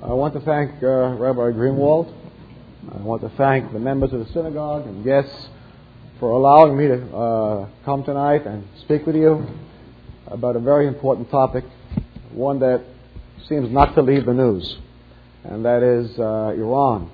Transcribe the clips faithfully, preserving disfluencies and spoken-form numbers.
I want to thank uh, Rabbi Greenwald. I want to thank the members of the synagogue and guests for allowing me to uh, come tonight and speak with you about a very important topic, one that seems not to leave the news, and that is uh, Iran.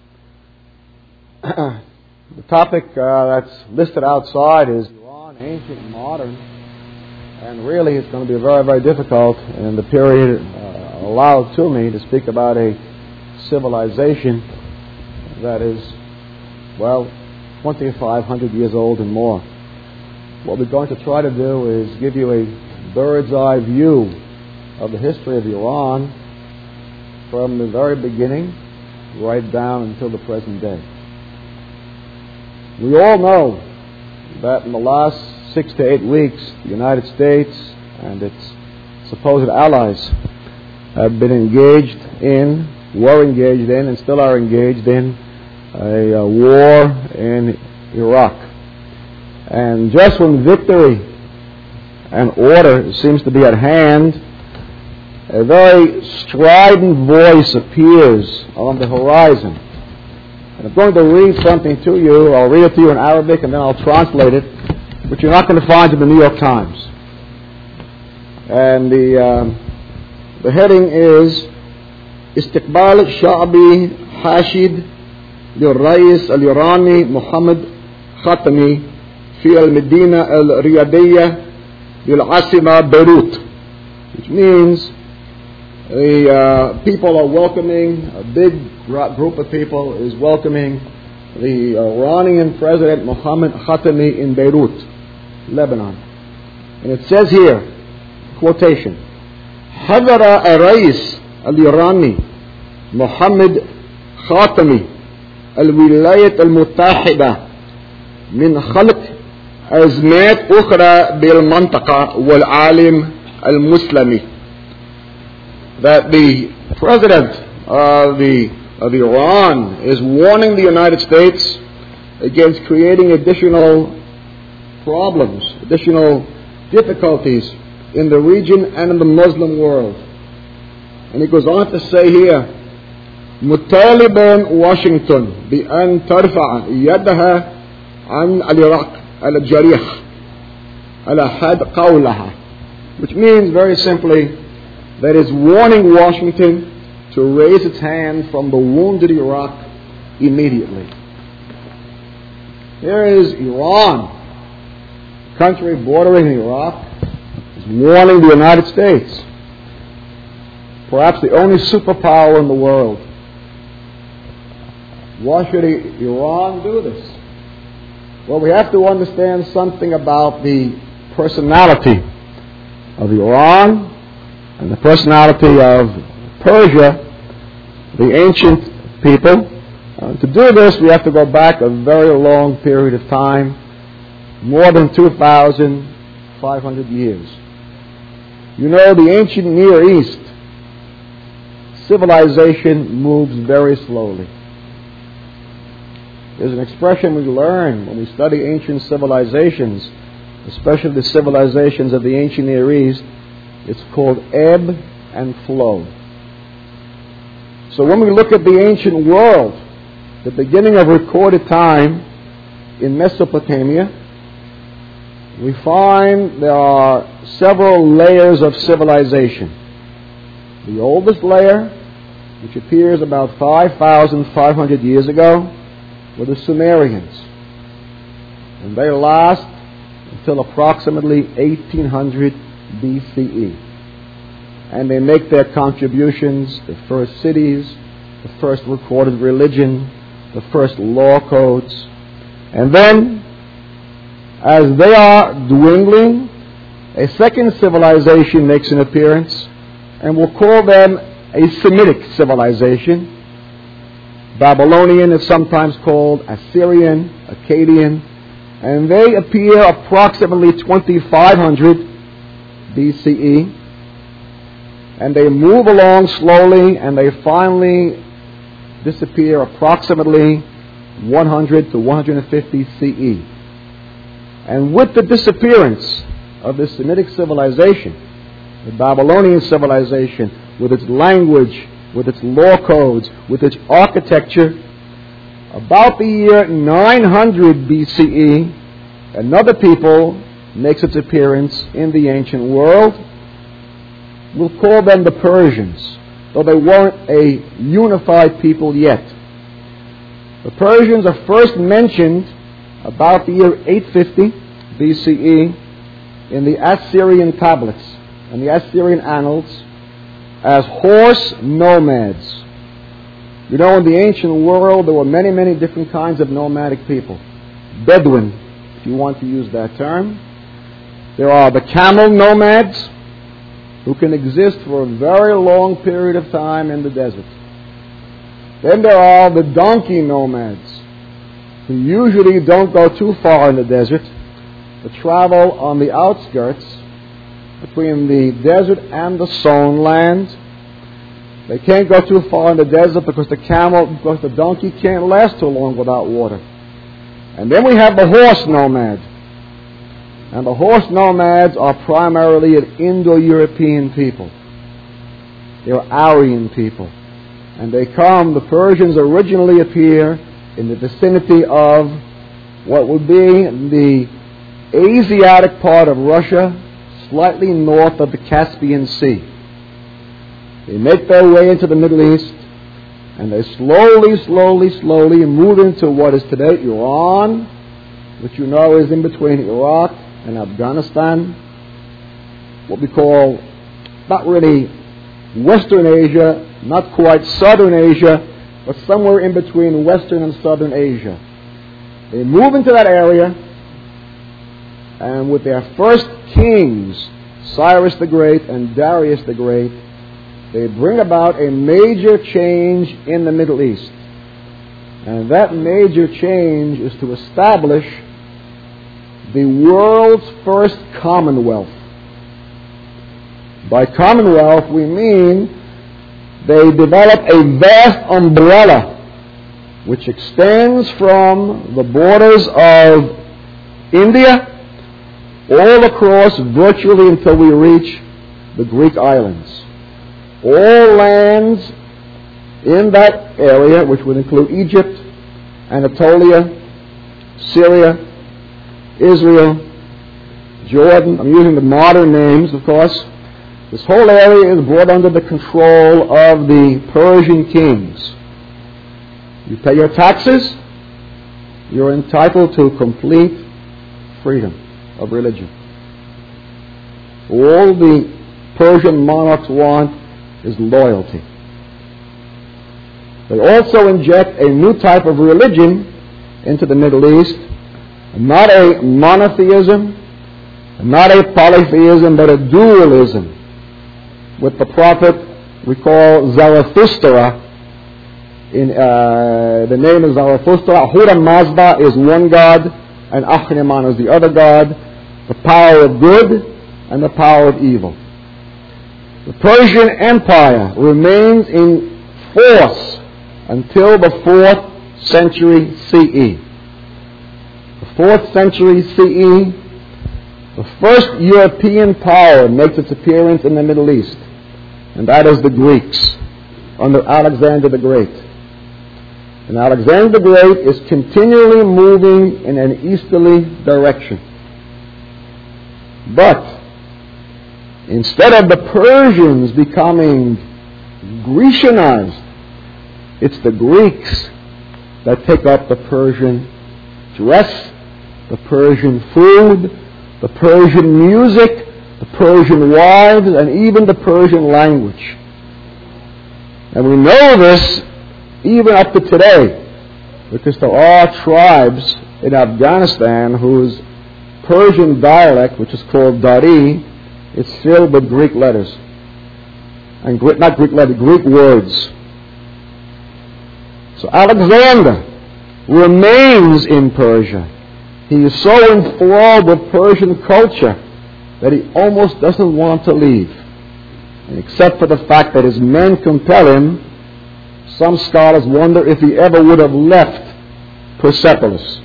The topic uh, that's listed outside is Iran, ancient and modern, and really it's going to be very, very difficult in the period uh, allowed to me to speak about a civilization that is, well, twenty-five hundred years old and more. What we're going to try to do is give you a bird's eye view of the history of Iran from the very beginning right down until the present day. We all know that in the last six to eight weeks, the United States and its supposed allies have been engaged in, were engaged in, and still are engaged in a, a war in Iraq. And just when victory and order seems to be at hand, a very strident voice appears on the horizon. And I'm going to read something to you. I'll read it to you in Arabic and then I'll translate it, which you're not going to find in the New York Times. And the um, the heading is استقبال الشعبي حاشد للرئيس الإيراني محمد خاتمي في المدينة الرياضية للعاصمة بيروت, which means the uh, people are welcoming, a big group of people is welcoming the Iranian President Mohammad Khatami in Beirut, Lebanon. And it says here, quotation, حذر الرئيس الإيراني محمد خاتمي الولايات المتحدة من خلق أزمات أخرى بالمنطقة والعالم المسلمي. That the president of the of Iran is warning the United States against creating additional problems, additional difficulties in the region and in the Muslim world. And he goes on to say here, مطالبا واشنطن بأن ترفع يدها عن العراق على الجريح على حد قولها, which means very simply that is warning Washington to raise its hand from the wounded Iraq immediately. Here is Iran, a country bordering Iraq, is warning the United States, perhaps the only superpower in the world. Why should Iran do this? Well, we have to understand something about the personality of Iran and the personality of Persia, the ancient people. Uh, to do this, we have to go back a very long period of time, more than two thousand five hundred years. You know, the ancient Near East civilization moves very slowly. There's an expression we learn when we study ancient civilizations, especially the civilizations of the ancient Near East. It's called ebb and flow. So when we look at the ancient world, the beginning of recorded time in Mesopotamia, we find there are several layers of civilization. The oldest layer, which appears about five thousand five hundred years ago, were the Sumerians. And they last until approximately eighteen hundred B C E. And they make their contributions, the first cities, the first recorded religion, the first law codes. And then, as they are dwindling, a second civilization makes an appearance, and we'll call them a Semitic civilization. Babylonian is sometimes called Assyrian, Akkadian, and they appear approximately twenty-five hundred B C E, and they move along slowly, and they finally disappear approximately one hundred to one hundred fifty C E. And with the disappearance of the Semitic civilization, the Babylonian civilization, with its language with its law codes, with its architecture. About the year nine hundred B C E, another people makes its appearance in the ancient world. We'll call them the Persians, though they weren't a unified people yet. The Persians are first mentioned about the year eight fifty B C E in the Assyrian tablets and the Assyrian annals as horse nomads. You know, in the ancient world, there were many, many different kinds of nomadic people. Bedouin, if you want to use that term. There are the camel nomads, who can exist for a very long period of time in the desert. Then there are the donkey nomads, who usually don't go too far in the desert, but travel on the outskirts between the desert and the sown land. They can't go too far in the desert because the camel, because the donkey can't last too long without water. And then we have the horse nomad. And the horse nomads are primarily an Indo-European people. They're Aryan people. And they come, the Persians originally appear in the vicinity of what would be the Asiatic part of Russia, slightly north of the Caspian Sea. They make their way into the Middle East, and they slowly, slowly, slowly move into what is today Iran, which you know is in between Iraq and Afghanistan, what we call not really Western Asia, not quite Southern Asia, but somewhere in between Western and Southern Asia. They move into that area, and with their first kings, Cyrus the Great and Darius the Great, they bring about a major change in the Middle East. And that major change is to establish the world's first commonwealth. By commonwealth, we mean they develop a vast umbrella which extends from the borders of India all across virtually until we reach the Greek islands. All lands in that area, which would include Egypt, Anatolia, Syria, Israel, Jordan, I'm using the modern names, of course. This whole area is brought under the control of the Persian kings. You pay your taxes, you're entitled to complete freedom of religion. All the Persian monarchs want is loyalty. They also inject a new type of religion into the Middle East, not a monotheism, not a polytheism, but a dualism, with the prophet we call Zarathustra. In uh, the name is Zarathustra. Ahura Mazda is one god, and Ahriman is the other god. The power of good and the power of evil. The Persian Empire remains in force until the fourth century C E. The fourth century C E, the first European power makes its appearance in the Middle East, and that is the Greeks under Alexander the Great. And Alexander the Great is continually moving in an easterly direction. But instead of the Persians becoming Grecianized, it's the Greeks that take up the Persian dress, the Persian food, the Persian music, the Persian wives, and even the Persian language. And we know this even up to today, because there are tribes in Afghanistan whose Persian dialect, which is called Dari, is filled with Greek letters. And Greek, not Greek letters, Greek words. So Alexander remains in Persia. He is so enthralled with Persian culture that he almost doesn't want to leave. And except for the fact that his men compel him, some scholars wonder if he ever would have left Persepolis.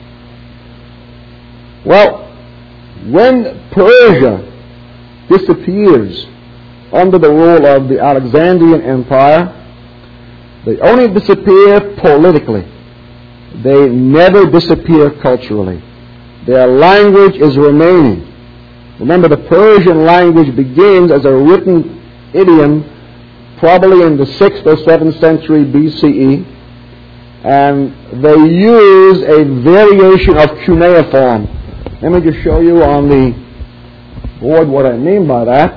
Well, when Persia disappears under the rule of the Alexandrian Empire, They only disappear politically. They never disappear culturally. Their language is remaining. Remember, the Persian language begins as a written idiom probably in the sixth or seventh century B C E, and they use a variation of cuneiform. Let me just show you on the board what I mean by that.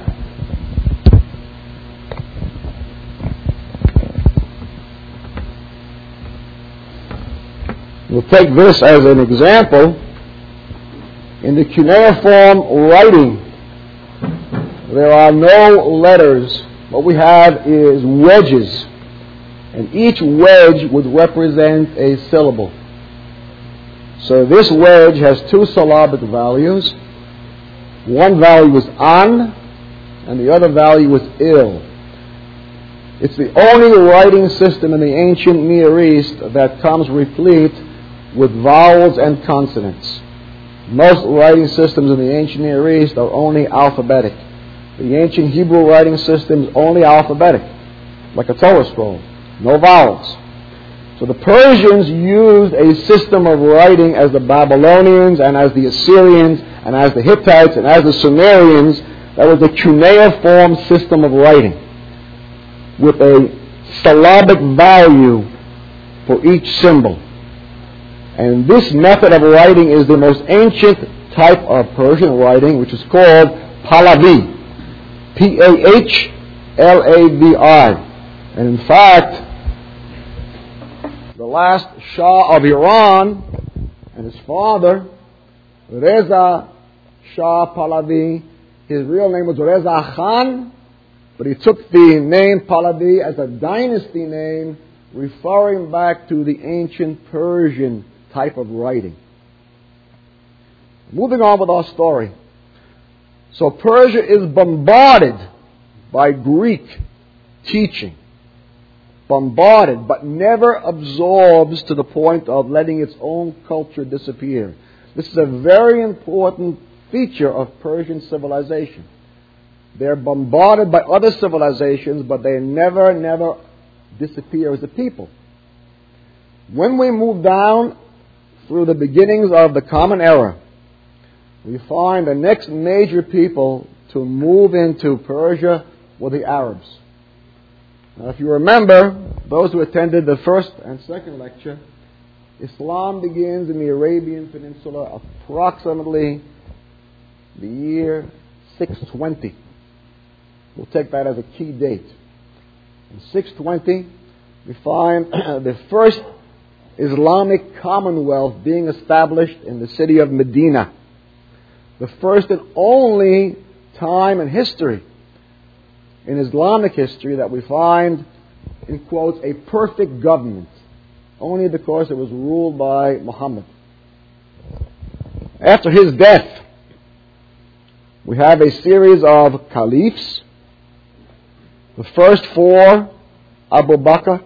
We'll take this as an example. In the cuneiform writing, there are no letters. What we have is wedges, and each wedge would represent a syllable. So this wedge has two syllabic values. One value is an, and the other value is il. It's the only writing system in the ancient Near East that comes replete with vowels and consonants. Most writing systems in the ancient Near East are only alphabetic. The ancient Hebrew writing system is only alphabetic, like a Torah scroll, no vowels. So the Persians used a system of writing as the Babylonians and as the Assyrians and as the Hittites and as the Sumerians. That was the cuneiform system of writing, with a syllabic value for each symbol. And this method of writing is the most ancient type of Persian writing, which is called Pahlavi. P A H L A V I. And in fact, the last Shah of Iran and his father, Reza Shah Pahlavi, his real name was Reza Khan, but he took the name Pahlavi as a dynasty name, referring back to the ancient Persian type of writing. Moving on with our story. So Persia is bombarded by Greek teaching. Bombarded, but never absorbs to the point of letting its own culture disappear. This is a very important feature of Persian civilization. They're bombarded by other civilizations, but they never, never disappear as a people. When we move down through the beginnings of the Common Era, we find the next major people to move into Persia were the Arabs. Now, if you remember, those who attended the first and second lecture, Islam begins in the Arabian Peninsula approximately the year six twenty. We'll take that as a key date. In six twenty, we find the first Islamic Commonwealth being established in the city of Medina. The first and only time in history, in Islamic history, that we find, in quotes, a perfect government, only because it was ruled by Muhammad. After his death, we have a series of caliphs. The first four, Abu Bakr,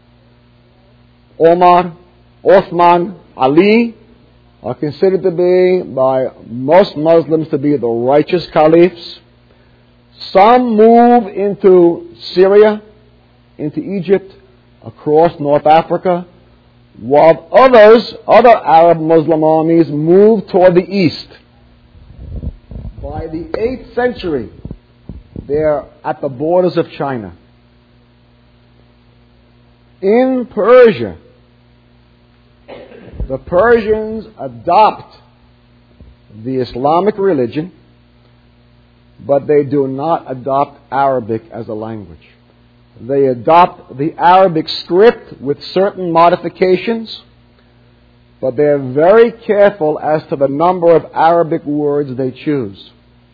Omar, Uthman, Ali, are considered to be, by most Muslims, to be the righteous caliphs. Some move into Syria, into Egypt, across North Africa, while others, other Arab Muslim armies, move toward the east. By the eighth century, they're at the borders of China. In Persia, the Persians adopt the Islamic religion, but they do not adopt Arabic as a language. They adopt the Arabic script with certain modifications, but they're very careful as to the number of Arabic words they choose.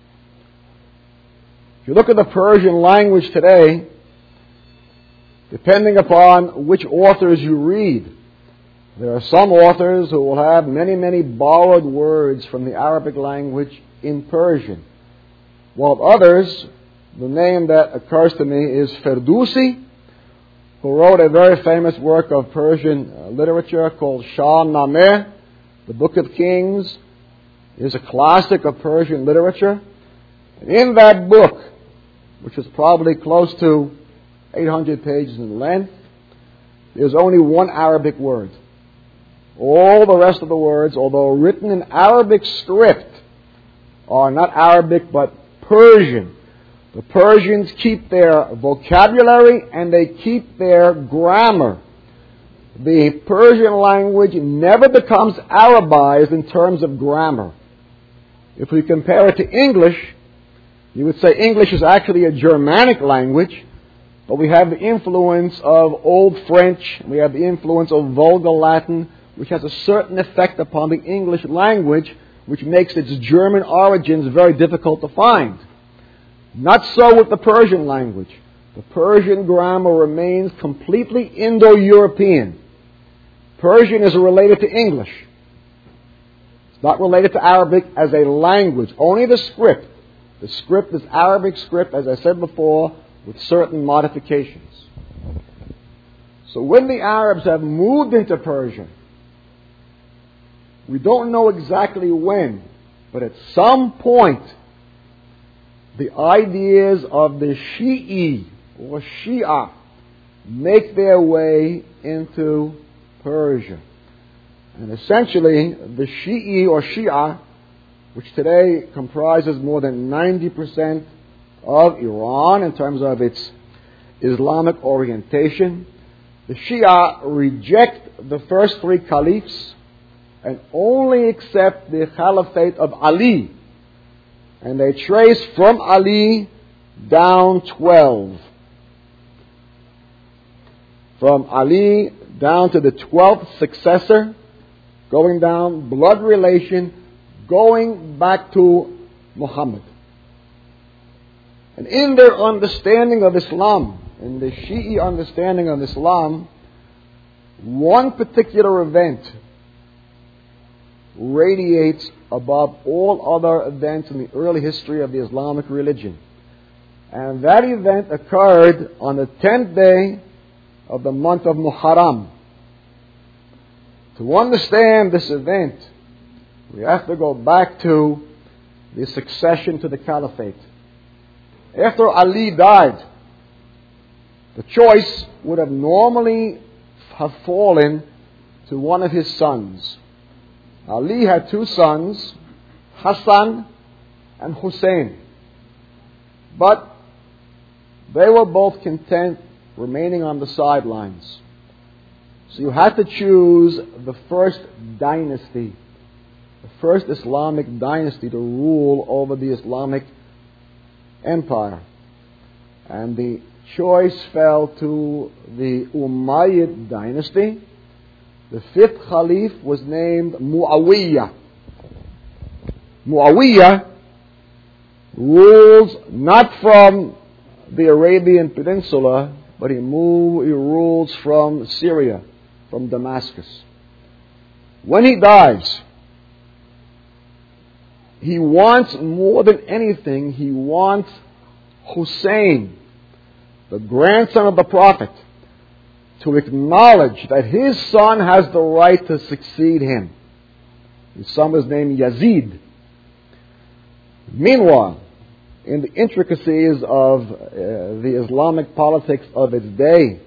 If you look at the Persian language today, depending upon which authors you read, there are some authors who will have many, many borrowed words from the Arabic language in Persian, while others, the name that occurs to me is Ferdowsi, who wrote a very famous work of Persian uh, literature called Shah-Nameh. The Book of Kings is a classic of Persian literature. And in that book, which is probably close to eight hundred pages in length, there's only one Arabic word. All the rest of the words, although written in Arabic script, are not Arabic but Persian. The Persians keep their vocabulary and they keep their grammar. The Persian language never becomes Arabized in terms of grammar. If we compare it to English, you would say English is actually a Germanic language, but we have the influence of Old French, we have the influence of Vulgar Latin, which has a certain effect upon the English language, which makes its German origins very difficult to find. Not so with the Persian language. The Persian grammar remains completely Indo-European. Persian is related to English. It's not related to Arabic as a language. Only the script. The script is Arabic script, as I said before, with certain modifications. So when the Arabs have moved into Persia, we don't know exactly when, but at some point, the ideas of the Shi'i or Shia make their way into Persia. And essentially, the Shi'i or Shia, which today comprises more than ninety percent of Iran in terms of its Islamic orientation, the Shia reject the first three caliphs and only accept the caliphate of Ali. And they trace from Ali down twelve. From Ali down to the twelfth successor, going down blood relation, going back to Muhammad. And in their understanding of Islam, in the Shi'i understanding of Islam, one particular event radiates above all other events in the early history of the Islamic religion. And that event occurred on the tenth day of the month of Muharram. To understand this event, we have to go back to the succession to the caliphate. After Ali died, the choice would have normally have fallen to one of his sons. Ali had two sons, Hassan and Hussein. But they were both content remaining on the sidelines. So you had to choose the first dynasty, the first Islamic dynasty to rule over the Islamic empire. And the choice fell to the Umayyad dynasty. The fifth Caliph was named Muawiyah. Muawiyah rules not from the Arabian Peninsula, but he, move, he rules from Syria, from Damascus. When he dies, he wants more than anything, he wants Hussein, the grandson of the Prophet, to acknowledge that his son has the right to succeed him. His son was named Yazid. Meanwhile, in the intricacies of uh, the Islamic politics of its day,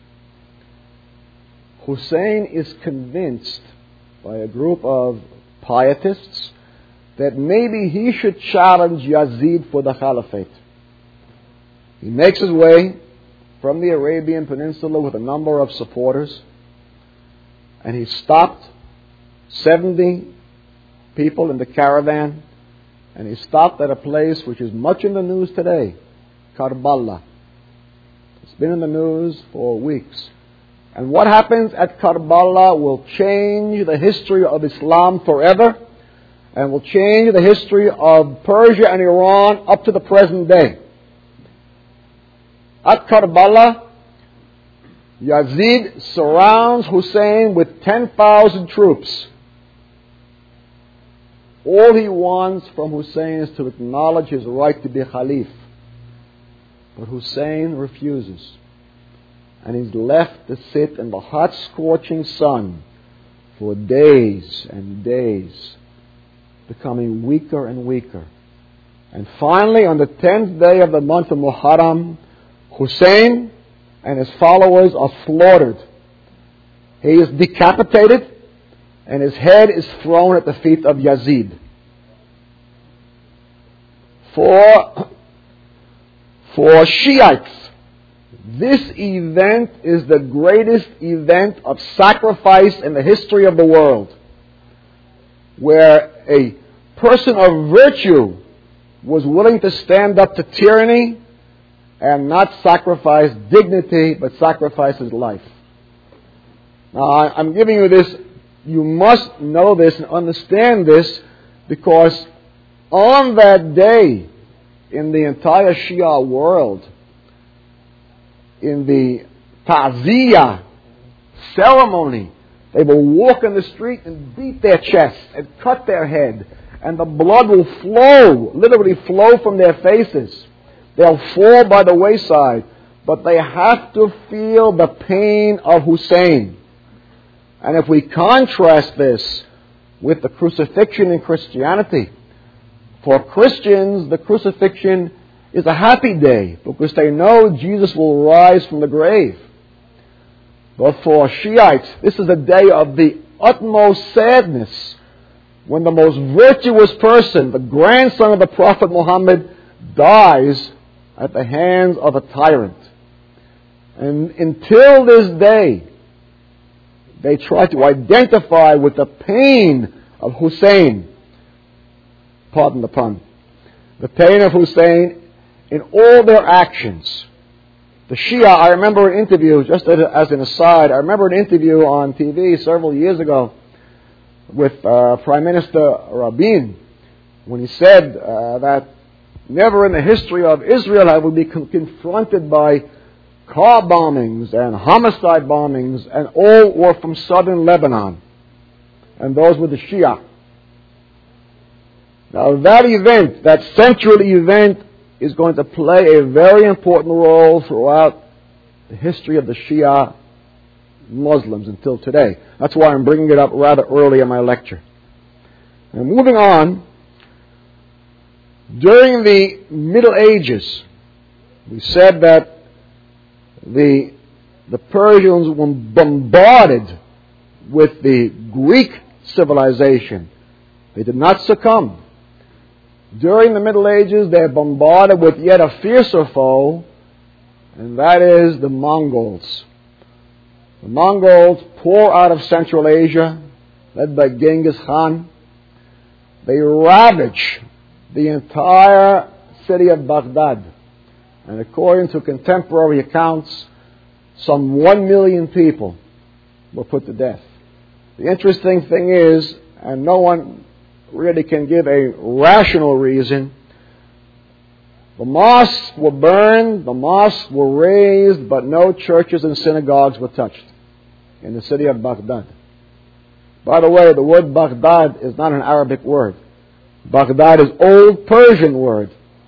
Hussein is convinced by a group of pietists that maybe he should challenge Yazid for the caliphate. He makes his way from the Arabian Peninsula with a number of supporters, and he stopped seventy people in the caravan, and he stopped at a place which is much in the news today, Karbala. It's been in the news for weeks. And what happens at Karbala will change the history of Islam forever, and will change the history of Persia and Iran up to the present day. At Karbala, Yazid surrounds Hussein with ten thousand troops. All he wants from Hussein is to acknowledge his right to be Khalif. But Hussein refuses. And he's left to sit in the hot, scorching sun for days and days, becoming weaker and weaker. And finally, on the tenth day of the month of Muharram, Hussein and his followers are slaughtered He is decapitated, and his head is thrown at the feet of Yazid. For, for Shiites, this event is the greatest event of sacrifice in the history of the world, where a person of virtue was willing to stand up to tyranny and not sacrifice dignity, but sacrifice his life. Now, I'm giving you this. You must know this and understand this, because on that day, in the entire Shia world, in the Ta'ziyah ceremony, they will walk in the street and beat their chest and cut their head, and the blood will flow, literally flow from their faces. They'll fall by the wayside, but they have to feel the pain of Hussein. And if we contrast this with the crucifixion in Christianity, for Christians, the crucifixion is a happy day because they know Jesus will rise from the grave. But for Shiites, this is a day of the utmost sadness, when the most virtuous person, the grandson of the Prophet Muhammad, dies at the hands of a tyrant. And until this day, they try to identify with the pain of Hussein. Pardon the pun. The pain of Hussein in all their actions. The Shia, I remember an interview, just as an aside, I remember an interview on T V several years ago with uh, Prime Minister Rabin, when he said uh, that never in the history of Israel have we been con- confronted by car bombings and homicide bombings, and all were from southern Lebanon. And those were the Shia. Now that event, that central event, is going to play a very important role throughout the history of the Shia Muslims until today. That's why I'm bringing it up rather early in my lecture. Now moving on, during the Middle Ages, we said that the, the Persians were bombarded with the Greek civilization. They did not succumb. During the Middle Ages, they are bombarded with yet a fiercer foe, and that is the Mongols. The Mongols pour out of Central Asia, led by Genghis Khan. They ravage the entire city of Baghdad. And according to contemporary accounts, some one million people were put to death. The interesting thing is, and no one really can give a rational reason, the mosques were burned, the mosques were razed, but no churches and synagogues were touched in the city of Baghdad. By the way, the word Baghdad is not an Arabic word. Baghdad is Old Persian word.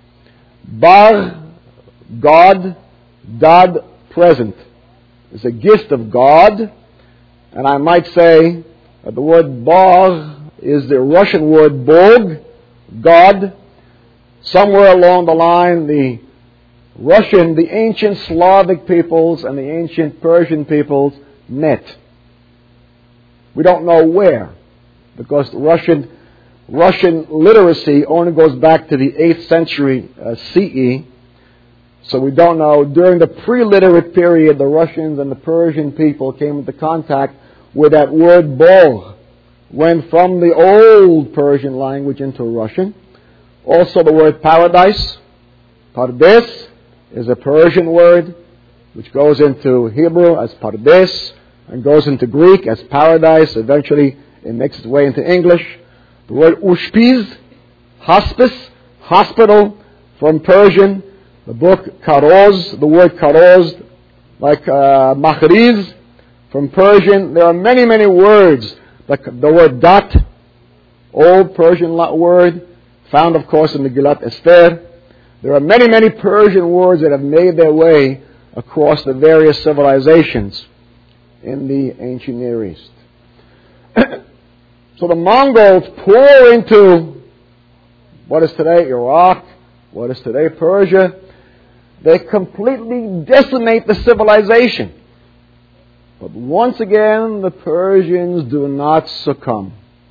Bagh, God, Dad, present. It's a gift of God, and I might say that the word Bagh is the Russian word Bog, God. Somewhere along the line, the Russian, the ancient Slavic peoples and the ancient Persian peoples met. We don't know where, because the Russian Russian literacy only goes back to the eighth century uh, C E. So we don't know. During the pre-literate period, the Russians and the Persian people came into contact with that word Bog, went from the old Persian language into Russian. Also the word paradise, Pardes, is a Persian word which goes into Hebrew as Pardes and goes into Greek as paradise. Eventually it makes its way into English. The word Ushpiz, hospice, hospital, from Persian. The book Karoz, the word Karoz, like uh, Makhriz, from Persian. There are many, many words. Like the word Dat, old Persian word, found of course in the Gilat Esther. There are many, many Persian words that have made their way across the various civilizations in the ancient Near East. So the Mongols pour into what is today Iraq, what is today Persia. They completely decimate the civilization. But once again, the Persians do not succumb.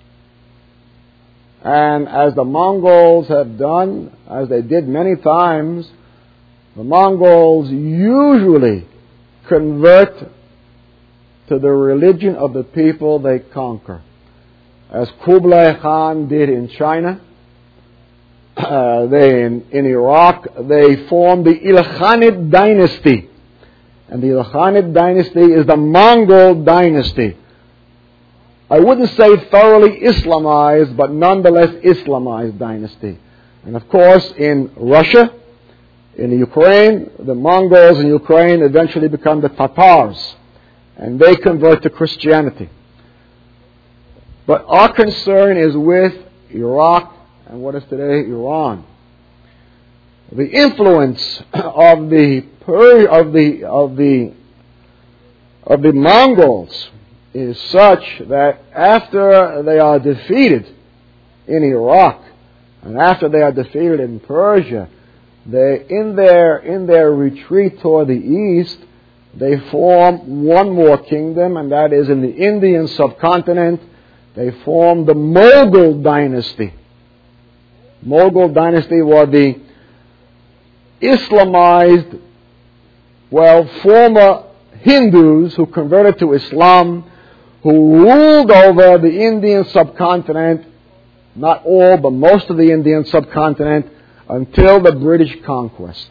And as the Mongols have done, as they did many times, the Mongols usually convert to the religion of the people they conquer. As Kublai Khan did in China, uh, they in, in Iraq, they formed the Ilkhanid dynasty. And the Ilkhanid dynasty is the Mongol dynasty. I wouldn't say thoroughly Islamized, but nonetheless Islamized dynasty. And of course, in Russia, in Ukraine, the Mongols in Ukraine eventually become the Tatars, and they convert to Christianity. But our concern is with Iraq and what is today Iran. The influence of the of the of the of the Mongols is such that after they are defeated in Iraq and after they are defeated in Persia, they in their in their retreat toward the east, they form one more kingdom, and that is in the Indian subcontinent. They form the Mughal dynasty. Mughal dynasty were the Islamized, well, former Hindus who converted to Islam, who ruled over the Indian subcontinent, not all, but most of the Indian subcontinent, until the British conquest.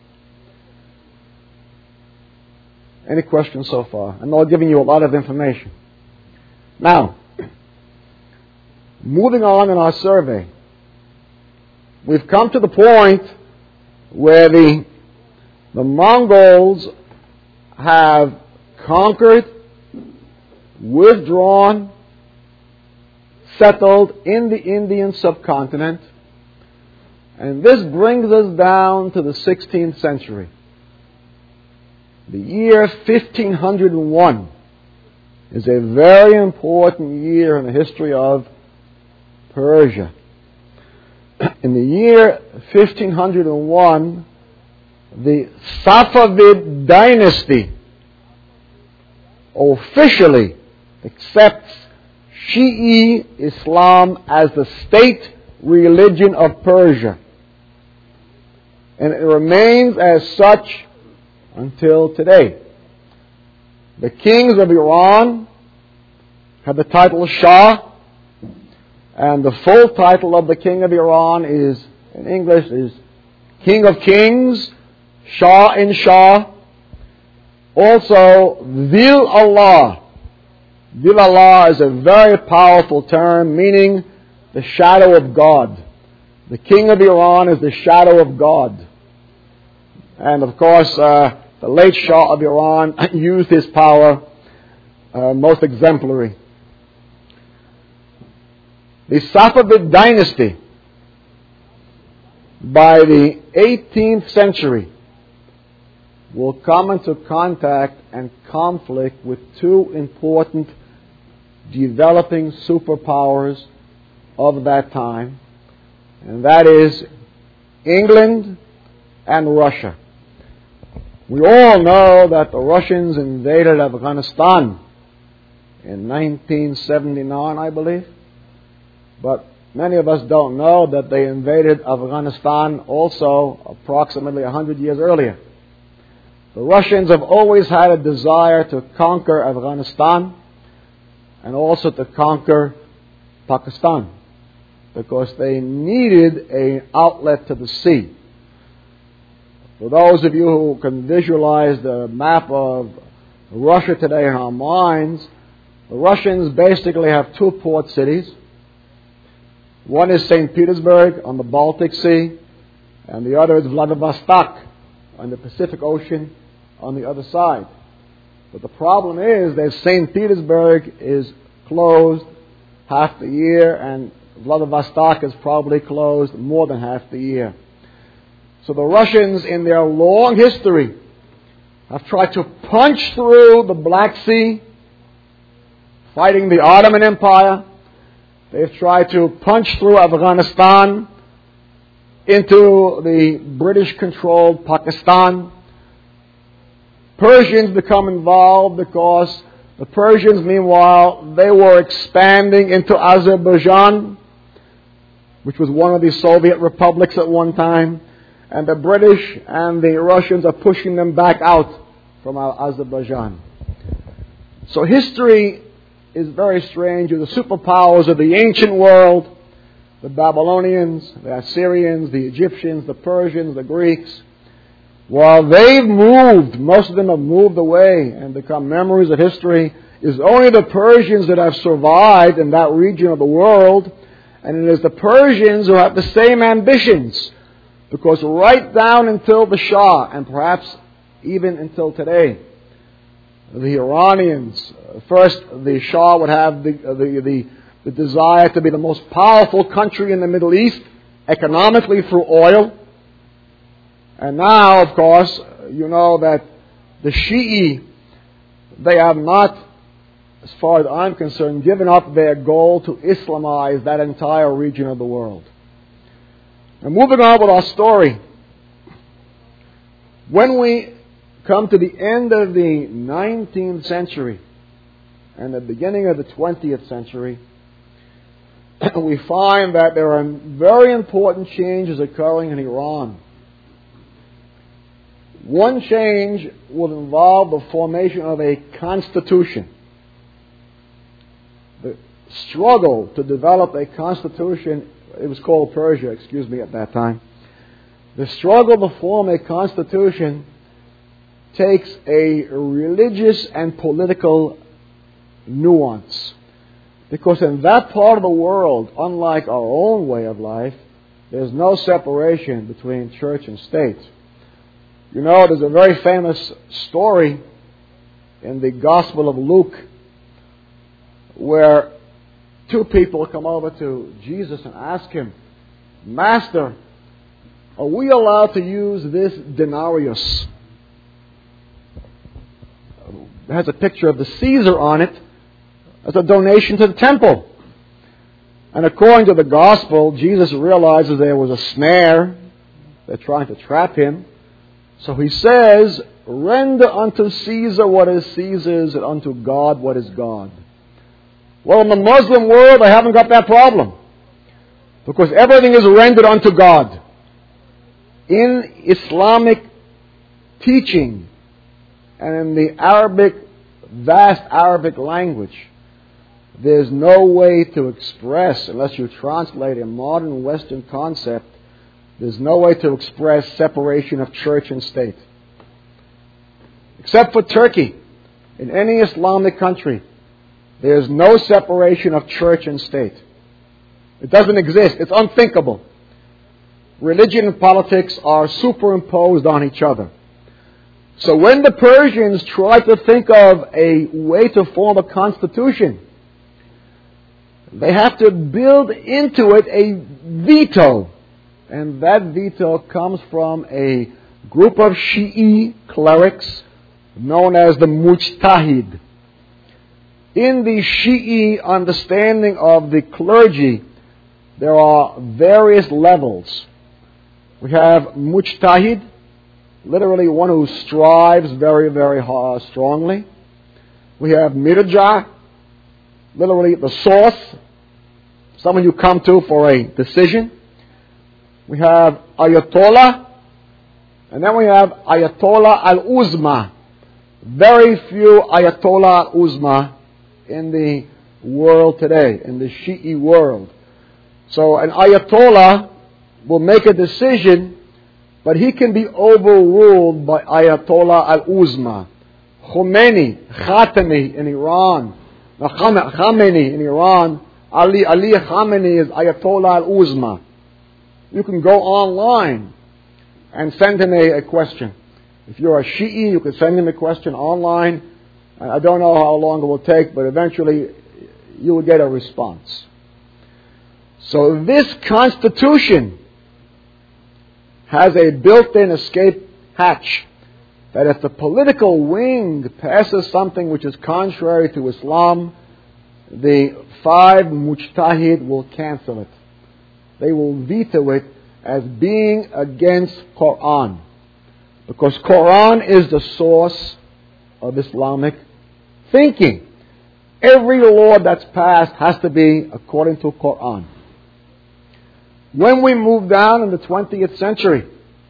Any questions so far? I know I'm giving you a lot of information. Now, moving on in our survey, we've come to the point where the, the Mongols have conquered, withdrawn, settled in the Indian subcontinent, and this brings us down to the sixteenth century. The year fifteen oh one is a very important year in the history of Persia. In the year fifteen oh one, the Safavid dynasty officially accepts Shi'i Islam as the state religion of Persia. And it remains as such until today. The kings of Iran have the title Shah, and the full title of the king of Iran is, in English, is King of Kings, Shah in Shah. Also, Dhil Allah. Dhil Allah is a very powerful term meaning the shadow of God. The king of Iran is the shadow of God. And of course, uh, the late Shah of Iran used his power uh, most exemplary. The Safavid dynasty, by the eighteenth century, will come into contact and conflict with two important developing superpowers of that time, and that is England and Russia. We all know that the Russians invaded Afghanistan in nineteen seventy-nine, I believe. But many of us don't know that they invaded Afghanistan also approximately one hundred years earlier. The Russians have always had a desire to conquer Afghanistan and also to conquer Pakistan because they needed an outlet to the sea. For those of you who can visualize the map of Russia today in our minds, the Russians basically have two port cities. One is Saint Petersburg on the Baltic Sea, and the other is Vladivostok on the Pacific Ocean on the other side. But the problem is that Saint Petersburg is closed half the year, and Vladivostok is probably closed more than half the year. So the Russians, in their long history, have tried to punch through the Black Sea, fighting the Ottoman Empire. They've tried to punch through Afghanistan into the British-controlled Pakistan. Persians become involved because The Persians, meanwhile, they were expanding into Azerbaijan, which was one of the Soviet republics at one time, and the British and the Russians are pushing them back out from Azerbaijan. So history is very strange. The superpowers of the ancient world, the Babylonians, the Assyrians, the Egyptians, the Persians, the Greeks, while they've moved, most of them have moved away and become memories of history, it's only the Persians that have survived in that region of the world, and it is the Persians who have the same ambitions, because right down until the Shah, and perhaps even until today, the Iranians, first the Shah would have the, the, the, the desire to be the most powerful country in the Middle East, economically through oil. And now, of course, you know that the Shi'i, they have not, as far as I'm concerned, given up their goal to Islamize that entire region of the world. Now, moving on with our story. When we come to the end of the nineteenth century and the beginning of the twentieth century, we find that there are very important changes occurring in Iran. One change will involve the formation of a constitution. The struggle to develop a constitution, it was called Persia, excuse me, at that time. The struggle to form a constitution takes a religious and political nuance. Because in that part of the world, unlike our own way of life, there's no separation between church and state. You know, there's a very famous story in the Gospel of Luke where two people come over to Jesus and ask him, Master, are we allowed to use this denarius? It has a picture of the Caesar on it as a donation to the temple. And according to the Gospel, Jesus realizes there was a snare. They're trying to trap him. So he says, render unto Caesar what is Caesar's and unto God what is God. Well, in the Muslim world, they haven't got that problem. Because everything is rendered unto God. In Islamic teaching and in the Arabic, vast Arabic language, there's no way to express, unless you translate a modern Western concept, there's no way to express separation of church and state. Except for Turkey. In any Islamic country, there's no separation of church and state. It doesn't exist. It's unthinkable. Religion and politics are superimposed on each other. So when the Persians tried to think of a way to form a constitution, they have to build into it a veto. And that veto comes from a group of Shi'i clerics known as the Mujtahid. In the Shi'i understanding of the clergy, there are various levels. We have Mujtahid, literally one who strives very, very hard, strongly. We have Mirja, literally the source, someone you come to for a decision. We have Ayatollah, and then we have Ayatollah al-Uzma. Very few Ayatollah al-Uzma in the world today, in the Shi'i world. So an Ayatollah will make a decision, but he can be overruled by Ayatollah al-Uzma. Khomeini, Khatami in Iran. Khamenei in Iran. Ali, Ali Khamenei is Ayatollah al-Uzma. You can go online and send him a, a question. If you're a Shi'i, you can send him a question online. I don't know how long it will take, but eventually you will get a response. So this constitution has a built-in escape hatch that if the political wing passes something which is contrary to Islam, the five Mujtahid will cancel it. They will veto it as being against Quran. Because Quran is the source of Islamic thinking. Every law that's passed has to be according to Quran. When we move down in the twentieth century,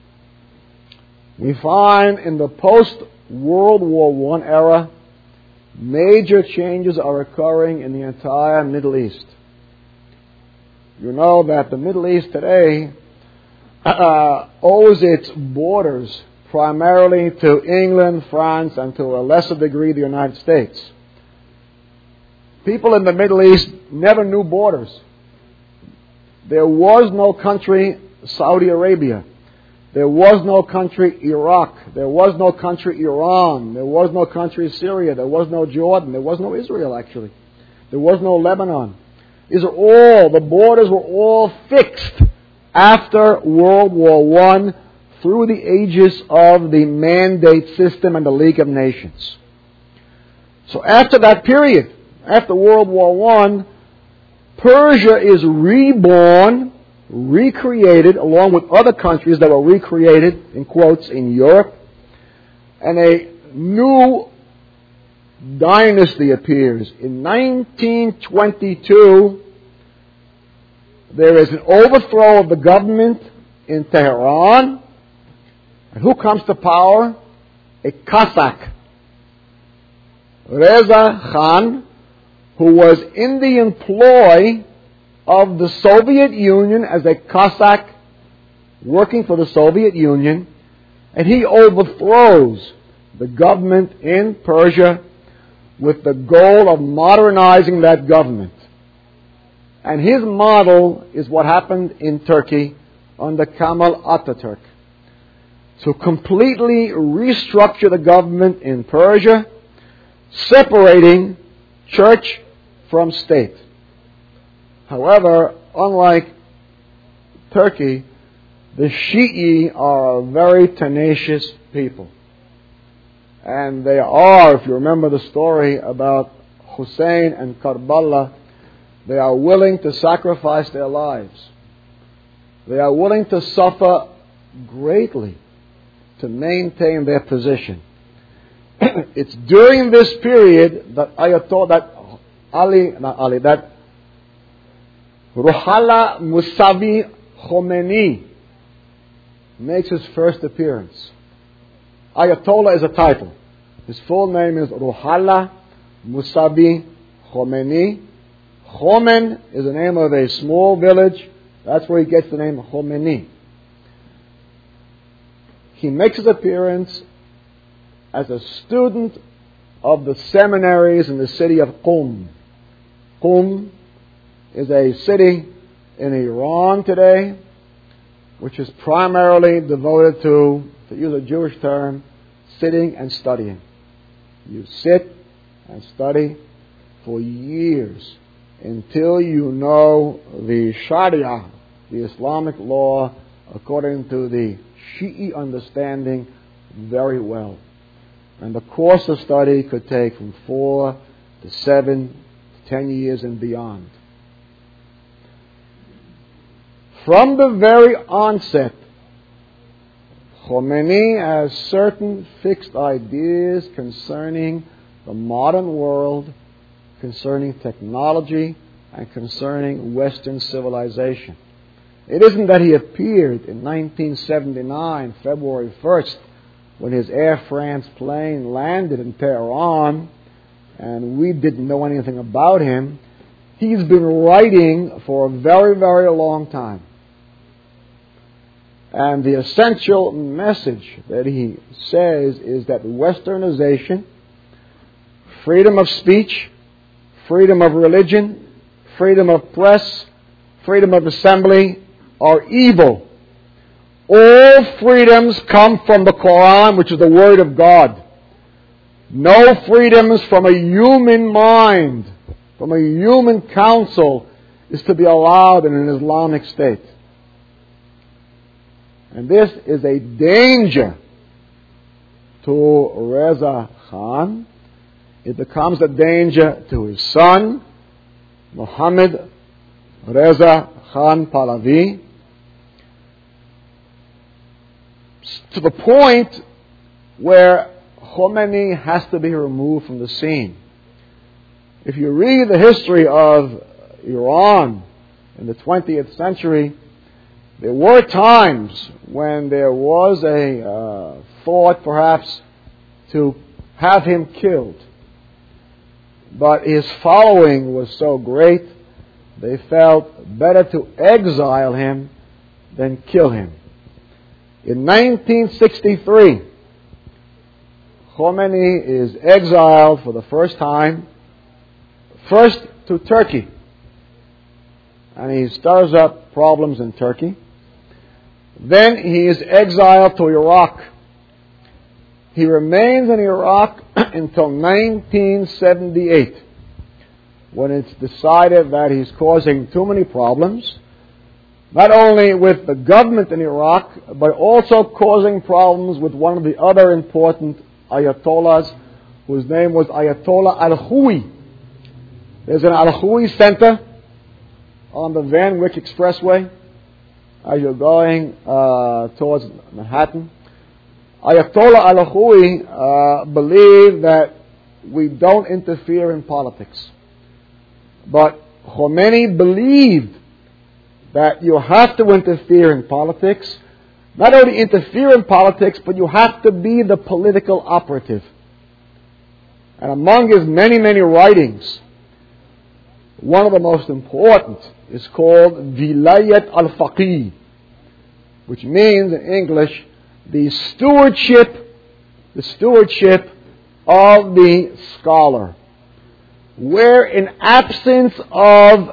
we find in the post-World War One era, major changes are occurring in the entire Middle East. You know that the Middle East today uh, owes its borders primarily to England, France, and to a lesser degree the United States. People in the Middle East never knew borders. There was no country, Saudi Arabia. There was no country, Iraq. There was no country, Iran. There was no country, Syria. There was no Jordan. There was no Israel, actually. There was no Lebanon. These are all, the borders were all fixed after World War One through the aegis of the Mandate System and the League of Nations. So after that period, after World War One, Persia is reborn, recreated, along with other countries that were recreated, in quotes, in Europe, and a new dynasty appears. In nineteen twenty-two, there is an overthrow of the government in Tehran. And who comes to power? A Cossack, Reza Khan, who was in the employ of the Soviet Union as a Cossack working for the Soviet Union, and he overthrows the government in Persia with the goal of modernizing that government. And his model is what happened in Turkey under Kemal Atatürk. To completely restructure the government in Persia, separating church from state. However, unlike Turkey, the Shi'i are a very tenacious people. And they are, if you remember the story about Hussein and Karbala, they are willing to sacrifice their lives. They are willing to suffer greatly to maintain their position. It's during this period that Ayatollah, that Ali, not Ali, that Ruhollah Mousavi Khomeini makes his first appearance. Ayatollah is a title. His full name is Ruhollah Mousavi Khomeini. Khomen is the name of a small village. That's where he gets the name Khomeini. He makes his appearance as a student of the seminaries in the city of Qum. Qum is a city in Iran today, which is primarily devoted to, to use a Jewish term, sitting and studying. You sit and study for years until you know the Sharia, the Islamic law, according to the Shi'i understanding, very well. And the course of study could take from four to seven to ten years and beyond. From the very onset, Khomeini has certain fixed ideas concerning the modern world, concerning technology, and concerning Western civilization. It isn't that he appeared in nineteen seventy-nine, February first, when his Air France plane landed in Tehran, and we didn't know anything about him. He's been writing for a very, very long time. And the essential message that he says is that Westernization, freedom of speech, freedom of religion, freedom of press, freedom of assembly are evil. All freedoms come from the Quran, which is the Word of God. No freedoms from a human mind, from a human counsel, is to be allowed in an Islamic state. And this is a danger to Reza Khan. It becomes a danger to his son, Mohammad Reza Khan Pahlavi, to the point where Khomeini has to be removed from the scene. If you read the history of Iran in the twentieth century, there were times when there was a uh, thought perhaps to have him killed. But his following was so great, they felt better to exile him than kill him. In nineteen sixty-three, Khomeini is exiled for the first time, first to Turkey. And he stirs up problems in Turkey. Then he is exiled to Iraq. He remains in Iraq until nineteen seventy-eight, when it's decided that he's causing too many problems, not only with the government in Iraq, but also causing problems with one of the other important Ayatollahs, whose name was Ayatollah Al-Khawi. There's an Al-Khawi center on the Van Wyck Expressway as you're going uh, towards Manhattan. Ayatollah Al-Khawi uh, believed that we don't interfere in politics. But Khomeini believed that you have to interfere in politics. Not only interfere in politics, but you have to be the political operative. And among his many, many writings, one of the most important is called Vilayat al-Faqih, which means in English, the stewardship, the stewardship of the scholar, where in absence of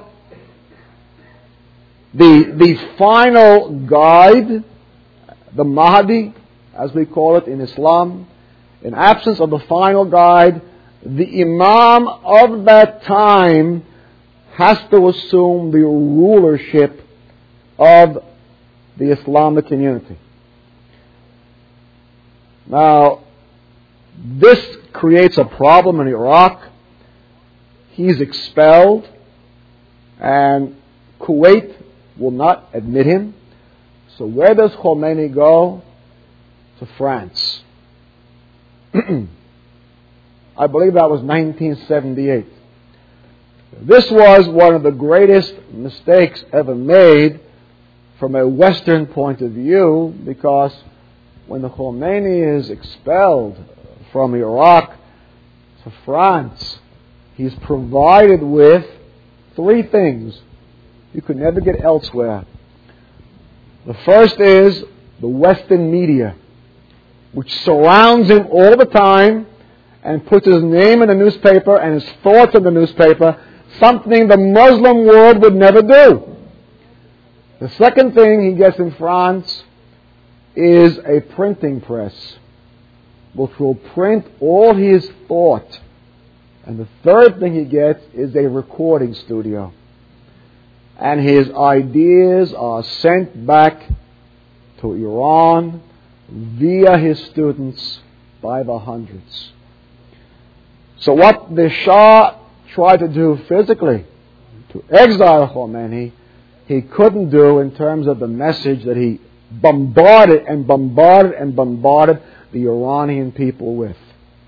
the, the final guide, the Mahdi, as we call it in Islam, in absence of the final guide, the Imam of that time has to assume the rulership of the Islamic community. Now, this creates a problem in Iraq. He's expelled, and Kuwait will not admit him. So where does Khomeini go? To France. I believe that was nineteen seventy-eight. This was one of the greatest mistakes ever made from a Western point of view, because when the Khomeini is expelled from Iraq to France, he's provided with three things you could never get elsewhere. The first is the Western media, which surrounds him all the time and puts his name in the newspaper and his thoughts in the newspaper, something the Muslim world would never do. The second thing he gets in France is a printing press, which will print all his thought. And the third thing he gets is a recording studio. And his ideas are sent back to Iran via his students by the hundreds. So what the Shah tried to do physically, to exile Khomeini, he couldn't do in terms of the message that he bombarded and bombarded and bombarded the Iranian people with.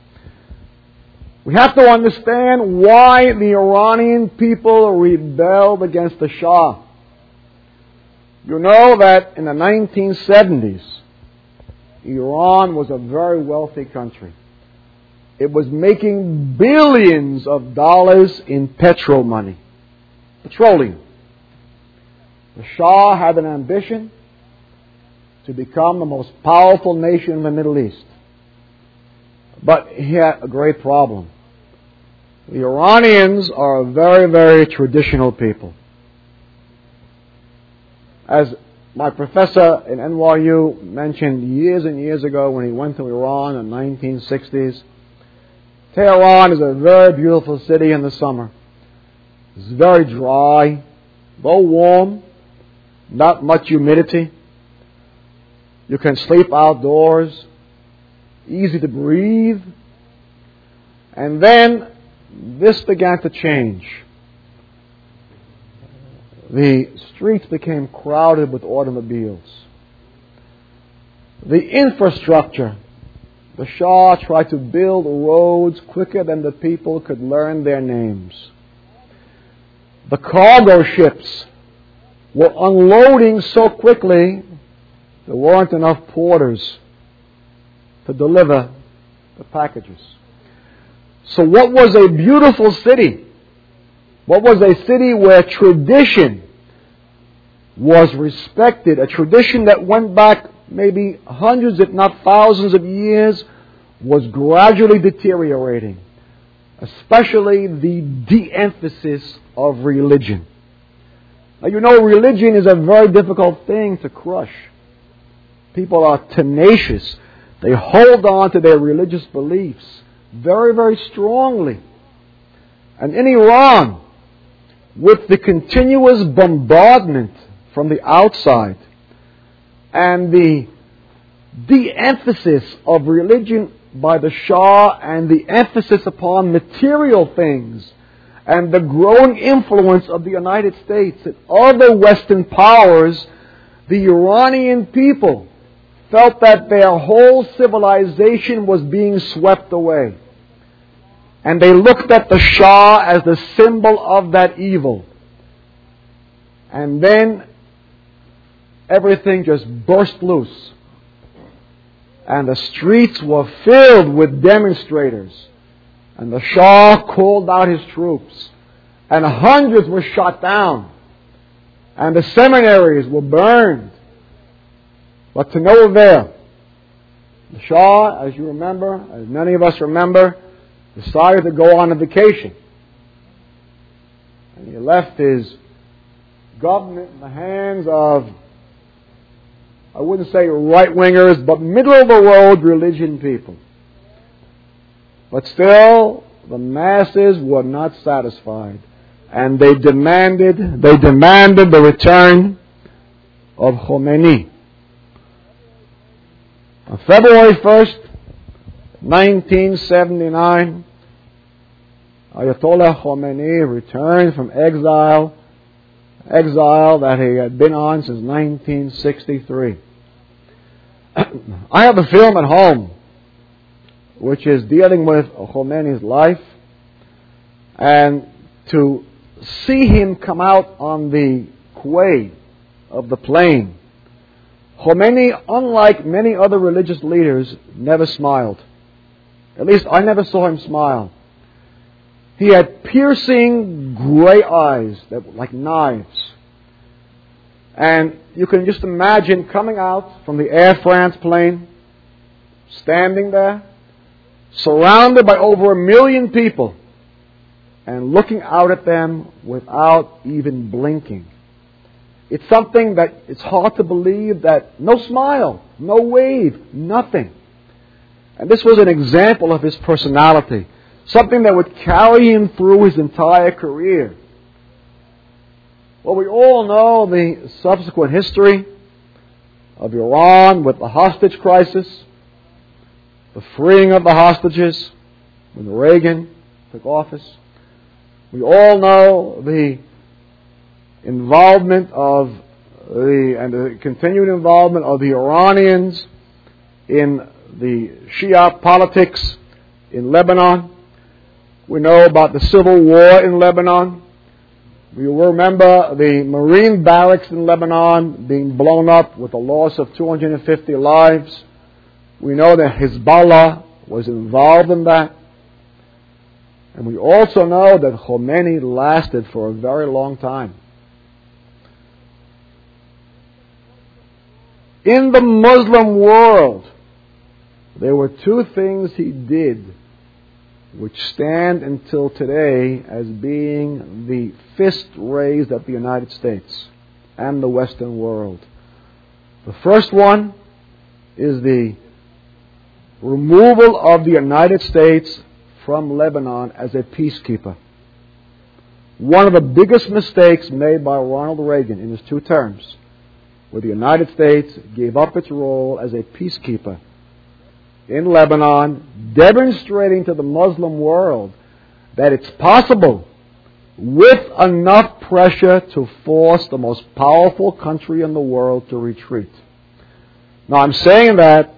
We have to understand why the Iranian people rebelled against the Shah. You know that in the nineteen seventies, Iran was a very wealthy country. It was making billions of dollars in petrol money, petroleum. The Shah had an ambition to become the most powerful nation in the Middle East. But he had a great problem. The Iranians are a very, very traditional people. As my professor in N Y U mentioned years and years ago when he went to Iran in the nineteen sixties, Tehran is a very beautiful city in the summer. It's very dry, though warm, not much humidity. You can sleep outdoors, easy to breathe. And then this began to change. The streets became crowded with automobiles. The infrastructure The Shah tried to build roads quicker than the people could learn their names. The cargo ships were unloading so quickly, there weren't enough porters to deliver the packages. So what was a beautiful city? What was a city where tradition was respected, a tradition that went back maybe hundreds if not thousands of years, was gradually deteriorating, especially the de-emphasis of religion. Now, you know, religion is a very difficult thing to crush. People are tenacious. They hold on to their religious beliefs very, very strongly. And in Iran, with the continuous bombardment from the outside and the de-emphasis of religion by the Shah and the emphasis upon material things and the growing influence of the United States and other Western powers, the Iranian people felt that their whole civilization was being swept away. And they looked at the Shah as the symbol of that evil. And then everything just burst loose. And the streets were filled with demonstrators. And the Shah called out his troops. And hundreds were shot down. And the seminaries were burned. But to no avail. The Shah, as you remember, as many of us remember, decided to go on a vacation. And he left his government in the hands of, I wouldn't say right-wingers, but middle-of-the-road religion people. But still, the masses were not satisfied. And they demanded, they demanded the return of Khomeini. On February first, nineteen seventy-nine, Ayatollah Khomeini returned from exile, exile that he had been on since nineteen sixty-three. I have a film at home which is dealing with Khomeini's life, and to see him come out on the quay of the plane, Khomeini, unlike many other religious leaders, never smiled. At least I never saw him smile. He had piercing gray eyes that were like knives. And you can just imagine coming out from the Air France plane, standing there, surrounded by over a million people, and looking out at them without even blinking. It's something that it's hard to believe, that no smile, no wave, nothing. And this was an example of his personality, something that would carry him through his entire career. Well, we all know the subsequent history of Iran with the hostage crisis, the freeing of the hostages when Reagan took office. We all know the involvement of the, and the continued involvement of the Iranians in the Shia politics in Lebanon. We know about the civil war in Lebanon. We remember the Marine barracks in Lebanon being blown up with a loss of two hundred fifty lives. We know that Hezbollah was involved in that. And we also know that Khomeini lasted for a very long time. In the Muslim world, there were two things he did which stand until today as being the fist raised at the United States and the Western world. The first one is the removal of the United States from Lebanon as a peacekeeper. One of the biggest mistakes made by Ronald Reagan in his two terms, where the United States gave up its role as a peacekeeper in Lebanon, demonstrating to the Muslim world that it's possible, with enough pressure, to force the most powerful country in the world to retreat. Now, I'm saying that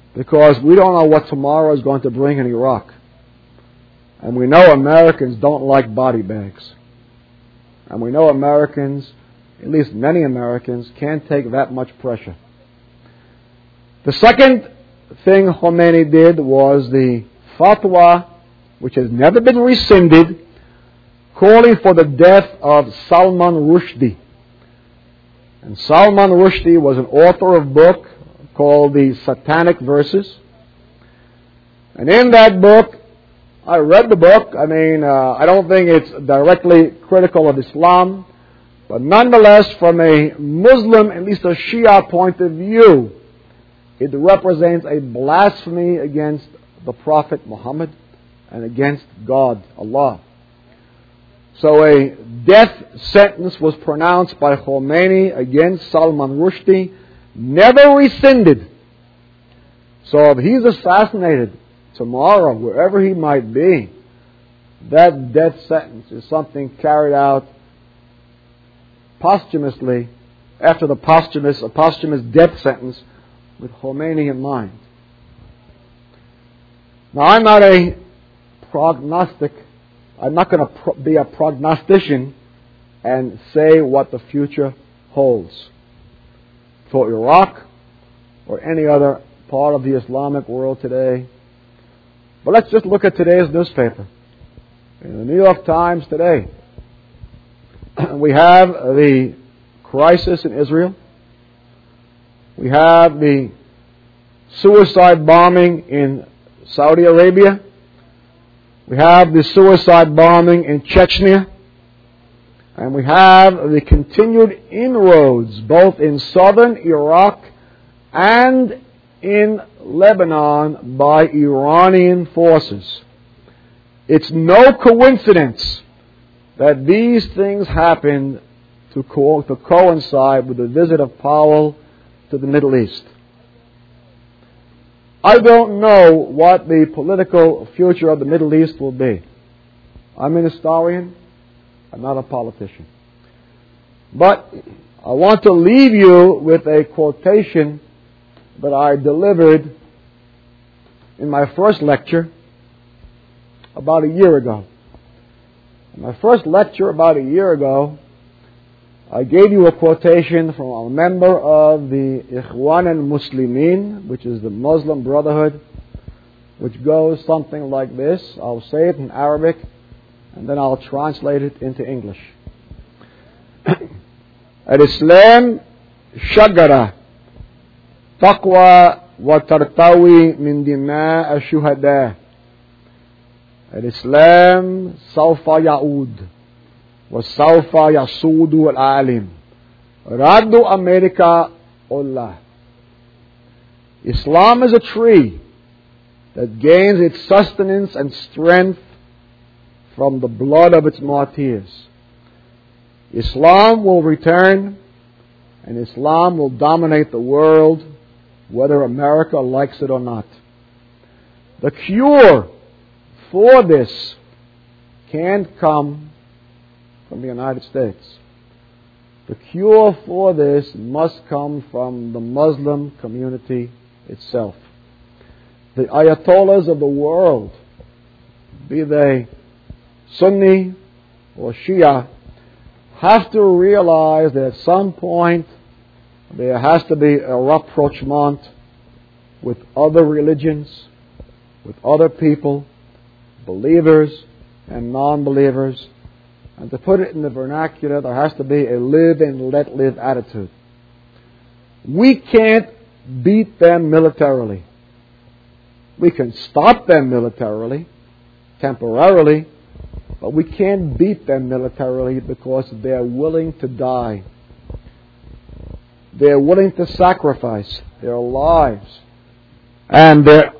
because we don't know what tomorrow is going to bring in Iraq. And we know Americans don't like body bags. And we know Americans, at least many Americans, can't take that much pressure. The second thing Khomeini did was the fatwa, which has never been rescinded, calling for the death of Salman Rushdie. And Salman Rushdie was an author of a book called The Satanic Verses. And in that book, I read the book. I mean, uh, I don't think it's directly critical of Islam, but nonetheless, from a Muslim, at least a Shia point of view, it represents a blasphemy against the Prophet Muhammad and against God, Allah. So a death sentence was pronounced by Khomeini against Salman Rushdie, never rescinded. So if he's assassinated tomorrow, wherever he might be, that death sentence is something carried out posthumously, after the posthumous, a posthumous death sentence, with Khomeini in mind. Now, I'm not a prognostic. I'm not going to pro- be a prognostician and say what the future holds for Iraq or any other part of the Islamic world today. But let's just look at today's newspaper. In the New York Times today, we have the crisis in Israel. We have the suicide bombing in Saudi Arabia. We have the suicide bombing in Chechnya. And we have the continued inroads both in southern Iraq and in Lebanon by Iranian forces. It's no coincidence that these things happened to, co- to coincide with the visit of Powell to the Middle East. I don't know what the political future of the Middle East will be. I'm an historian. I'm not a politician. But I want to leave you with a quotation that I delivered in my first lecture about a year ago. In my first lecture about a year ago, I gave you a quotation from a member of the Ikhwan al-Muslimin, which is the Muslim Brotherhood, which goes something like this. I'll say it in Arabic, and then I'll translate it into English. Al-Islam shagara taqwa wa tartawi min dima ash-shuhada. Al-Islam sawfa ya'ud وَسَوْفَ يَصُودُ الْعَالِمِ رَدُّ أَمَرِكَا Allah. Islam is a tree that gains its sustenance and strength from the blood of its martyrs. Islam will return, and Islam will dominate the world, whether America likes it or not. The cure for this can't come from the United States. The cure for this must come from the Muslim community itself. The Ayatollahs of the world, be they Sunni or Shia, have to realize that at some point there has to be a rapprochement with other religions, with other people, believers and non-believers. And to put it in the vernacular, there has to be a live and let live attitude. We can't beat them militarily. We can stop them militarily, temporarily, but we can't beat them militarily because they're willing to die. They're willing to sacrifice their lives. And they're...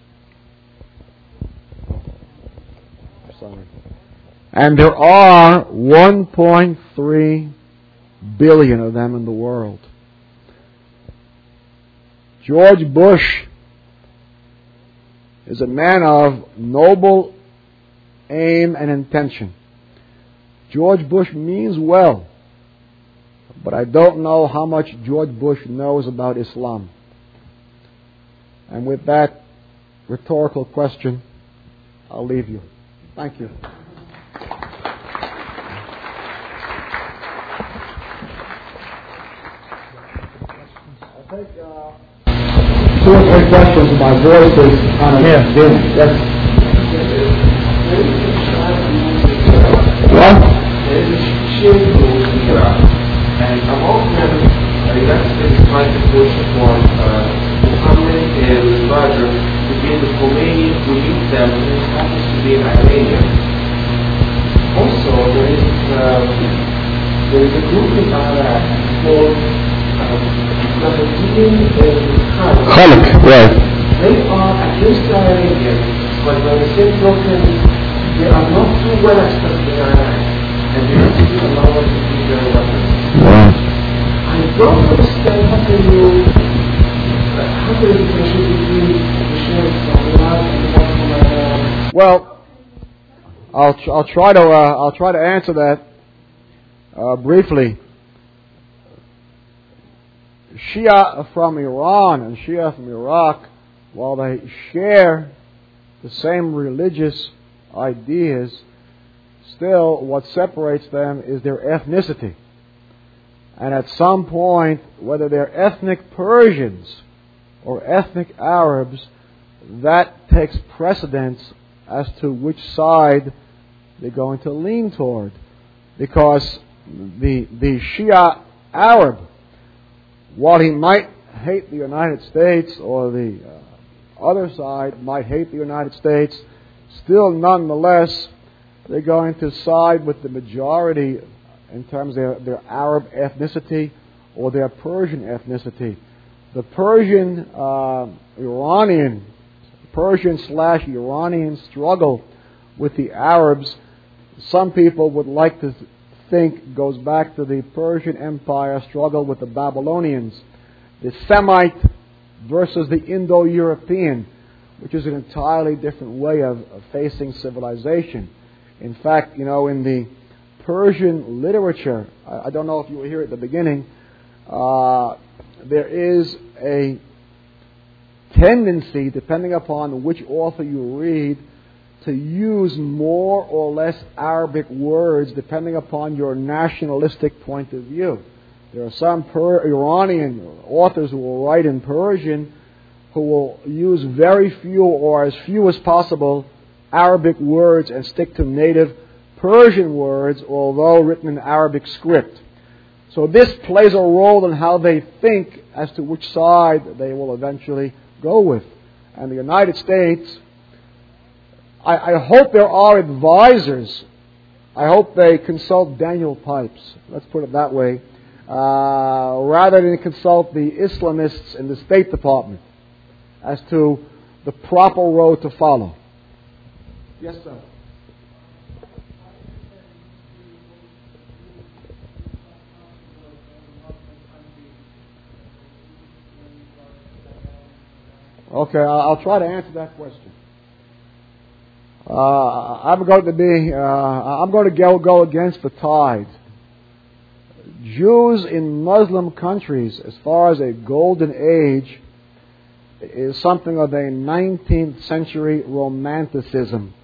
Sorry. And there are one point three billion of them in the world. George Bush is a man of noble aim and intention. George Bush means well, but I don't know how much George Bush knows about Islam. And with that rhetorical question, I'll leave you. Thank you. I'll take uh, two or three questions. My voice is kind of yeah. dim. Yes. What? There is a shield rule here, and I'm often the United States trying to push upon uh, Muhammad and Roger to be the Khomeini who leads them, and it happens to be an Iranian. Also, there is uh, there is a group in Iraq called Nabatean and Khalq, right. They are against the Iranians, but by the same token, they are not too well accepted in Iraq, and they have to allow us to use their weapons. Wow. I don't understand how can you, uh, how can you differentiate between the shares from Iraq and the ones from Iran? Well, I'll tr- I'll try to uh, I'll try to answer that uh, briefly. Shia from Iran and Shia from Iraq, while they share the same religious ideas, still what separates them is their ethnicity. And at some point, whether they're ethnic Persians or ethnic Arabs, that takes precedence as to which side they're going to lean toward. Because the the Shia Arab, while he might hate the United States, or the uh, other side might hate the United States, still nonetheless they're going to side with the majority in terms of their, their Arab ethnicity or their Persian ethnicity. The Persian uh, Iranian, Persian slash Iranian struggle with the Arabs, some people would like to think goes back to the Persian Empire struggle with the Babylonians, the Semite versus the Indo-European, which is an entirely different way of, of facing civilization. In fact, you know, in the Persian literature, I, I don't know if you were here at the beginning, uh, there is a tendency, depending upon which author you read, to use more or less Arabic words depending upon your nationalistic point of view. There are some per- Iranian authors who will write in Persian who will use very few or as few as possible Arabic words and stick to native Persian words, although written in Arabic script. So this plays a role in how they think as to which side they will eventually go with. And the United States, I, I hope there are advisors. I hope they consult Daniel Pipes, let's put it that way, uh, rather than consult the Islamists in the State Department as to the proper road to follow. Yes, sir. Okay, I'll try to answer that question. Uh, I'm going to be, uh, I'm going to go, go against the tide. Jews in Muslim countries, as far as a golden age, is something of a nineteenth century romanticism.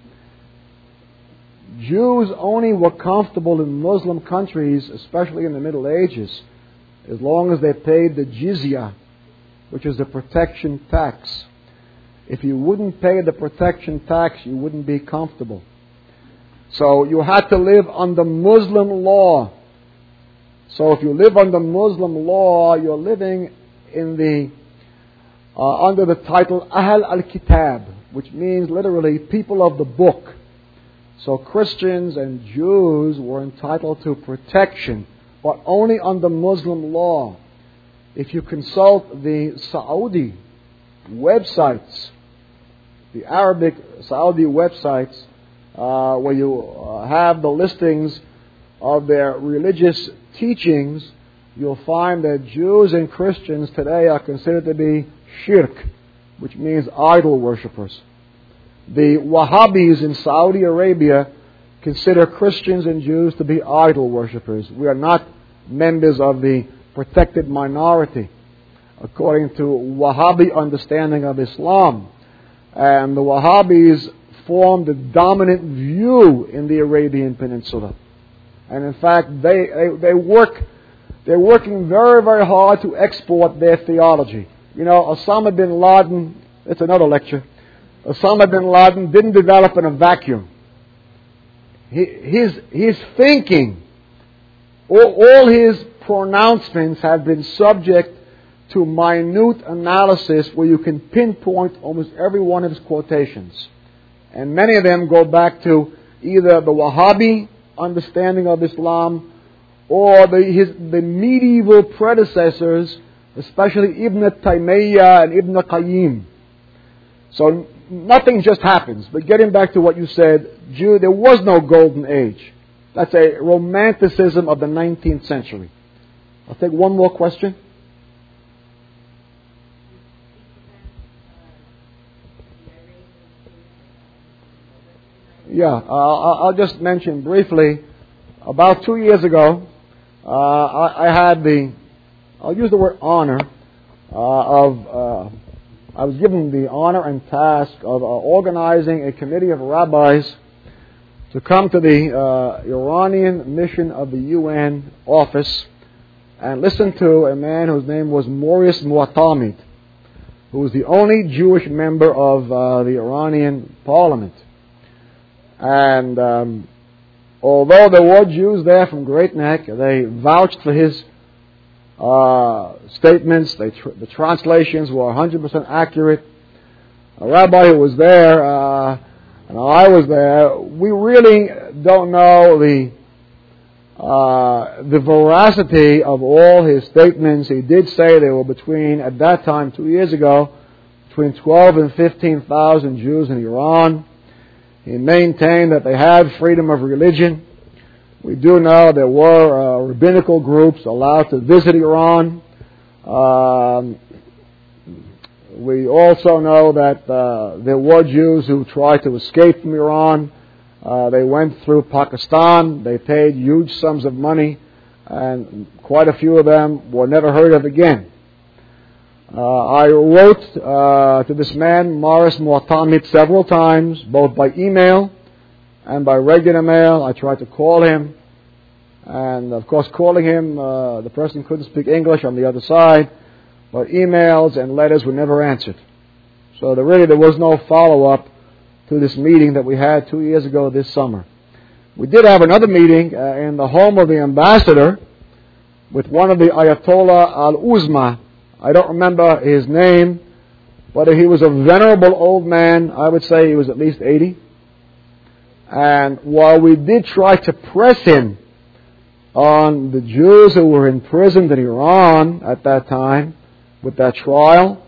Jews only were comfortable in Muslim countries, especially in the Middle Ages, as long as they paid the jizya, which is the protection tax. If you wouldn't pay the protection tax, you wouldn't be comfortable. So you had to live under Muslim law. So if you live under Muslim law, you're living in the uh, under the title Ahl al-Kitab, which means literally people of the book. So Christians and Jews were entitled to protection, but only under Muslim law. If you consult the Saudi websites, the Arabic Saudi websites, uh, where you uh, have the listings of their religious teachings, you'll find that Jews and Christians today are considered to be shirk, which means idol worshippers. The Wahhabis in Saudi Arabia consider Christians and Jews to be idol worshippers. We are not members of the protected minority. according to Wahhabi understanding of Islam. And the Wahhabis form the dominant view in the Arabian Peninsula. And in fact, they, they, they work, they're working very, very hard to export their theology. You know, Osama bin Laden, it's another lecture, Osama bin Laden didn't develop in a vacuum. He, his, his thinking, all, all his pronouncements have been subject to minute analysis where you can pinpoint almost every one of his quotations. And many of them go back to either the Wahhabi understanding of Islam or the, his, the medieval predecessors, especially Ibn Taymiyyah and Ibn Qayyim. So nothing just happens. But getting back to what you said, Jew, there was no golden age. That's a romanticism of the nineteenth century. I'll take one more question. Yeah, uh, I'll just mention briefly, about two years ago, uh, I, I had the, I'll use the word honor, uh, of, uh, I was given the honor and task of uh, organizing a committee of rabbis to come to the uh, Iranian mission of the U N office and listen to a man whose name was Maurice Mu'tamid, who was the only Jewish member of uh, the Iranian parliament. And um, although there were Jews there from Great Neck, they vouched for his uh, statements. They tr- the translations were one hundred percent accurate. A rabbi who was there, uh, and I was there, we really don't know the uh, the veracity of all his statements. He did say there were between, at that time, two years ago, between twelve and fifteen thousand Jews in Iran. He maintained that they had freedom of religion. We do know there were uh, rabbinical groups allowed to visit Iran. Um, we also know that uh, there were Jews who tried to escape from Iran. Uh, they went through Pakistan. They paid huge sums of money, and quite a few of them were never heard of again. Uh, I wrote uh, to this man, Maurice Mu'tamid, several times, both by email and by regular mail. I tried to call him. And, of course, calling him, uh, the person couldn't speak English on the other side. But emails and letters were never answered. So there really there was no follow-up to this meeting that we had two years ago this summer. We did have another meeting uh, in the home of the ambassador with one of the Ayatollah al-Uzma. I don't remember his name, but he was a venerable old man. I would say he was at least eighty. And while we did try to press him on the Jews who were imprisoned in Iran at that time with that trial,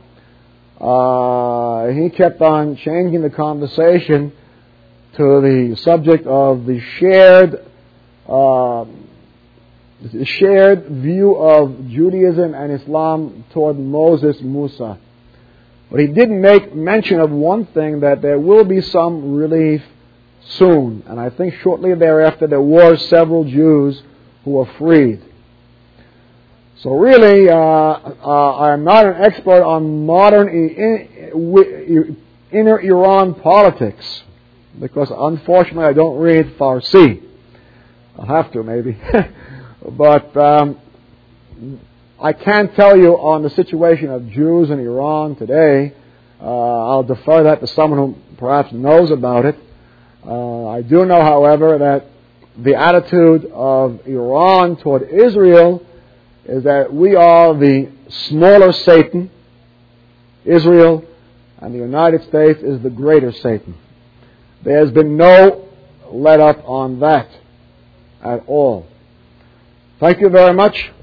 uh, he kept on changing the conversation to the subject of the shared uh, the shared view of Judaism and Islam toward Moses, Musa. But he did make mention of one thing, that there will be some relief soon. And I think shortly thereafter there were several Jews who were freed. So really, uh, uh, I'm not an expert on modern in, inner Iran politics, because unfortunately I don't read Farsi. I'll have to maybe. But um, I can't tell you on the situation of Jews in Iran today. Uh, I'll defer that to someone who perhaps knows about it. Uh, I do know, however, that the attitude of Iran toward Israel is that we are the smaller Satan, Israel, and the United States is the greater Satan. There's been no let up on that at all. Thank you very much.